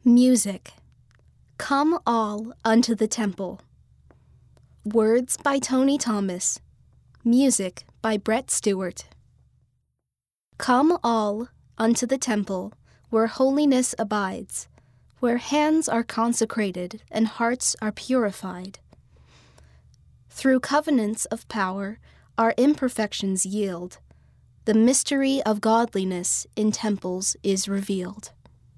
Music. Come all unto the temple. Words by Tony Thomas. Music by Brett Stewart. Come all unto the temple, where holiness abides, where hands are consecrated and hearts are purified. Through covenants of power, our imperfections yield. The mystery of godliness in temples is revealed.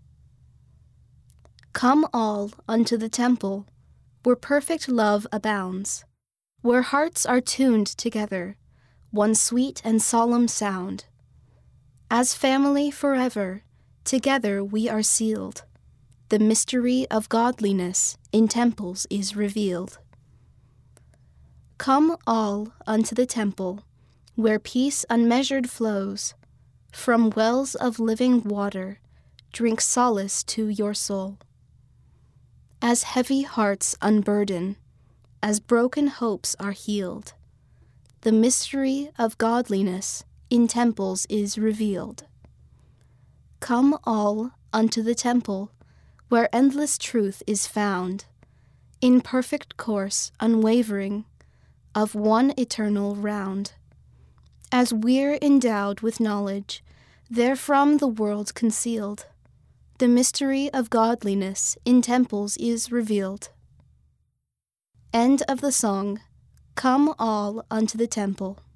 Come all unto the temple, where perfect love abounds, where hearts are tuned together, one sweet and solemn sound. As family forever, together we are sealed. The mystery of godliness in temples is revealed. Come all unto the temple, where peace unmeasured flows. From wells of living water, drink solace to your soul. As heavy hearts unburden, as broken hopes are healed, the mystery of godliness in temples is revealed. Come all unto the temple, where endless truth is found, in perfect course unwavering, of one eternal round. As we're endowed with knowledge, therefrom the world concealed, the mystery of godliness in temples is revealed. End of the song, Come all unto the temple.